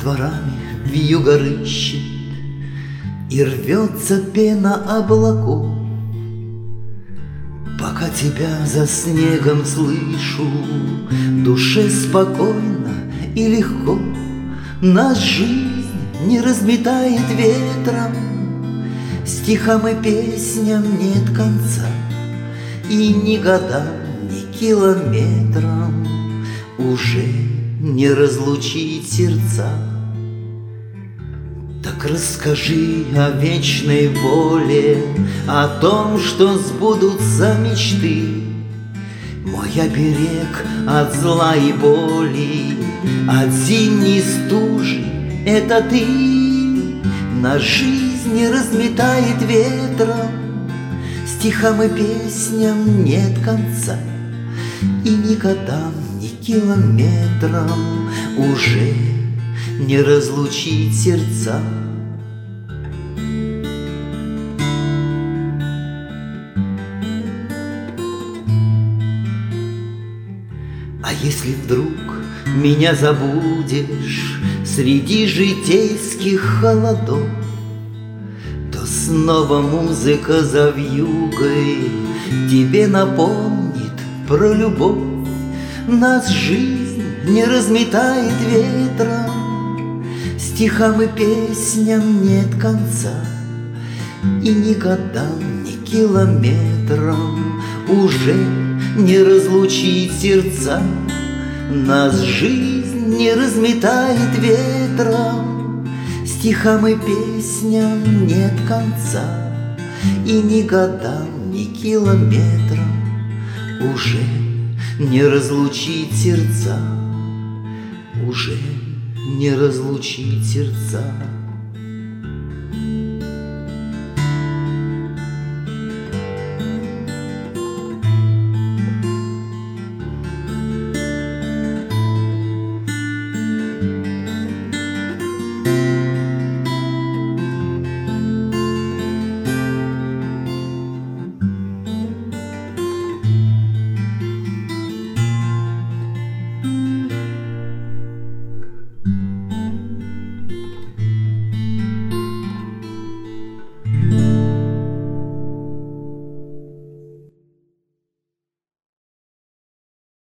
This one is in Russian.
дворами вьюга рыщет, и рвется пена облаков. Пока тебя за снегом слышу, душе спокойно и легко. Нас жизнь не разметает ветром, стихам и песням нет конца, и ни годам, ни километрам уже не разлучить сердца. Так расскажи о вечной воле, о том, что сбудутся мечты. Мой оберег от зла и боли, от зимней стужи — это ты. На жизнь разметает ветром, стихам и песням нет конца, и ни годам, ни километрам уже не разлучить сердца. А если вдруг меня забудешь среди житейских холодов, то снова музыка за вьюгой тебе напомнит про любовь. Нас жизнь не разметает ветром, стихам и песням нет конца, и ни годам, ни километрам уже не разлучить сердца. Нас жизнь не разметает ветром, стихам и песням нет конца, и ни годам, ни километрам уже не разлучить сердца, уже не разлучить сердца.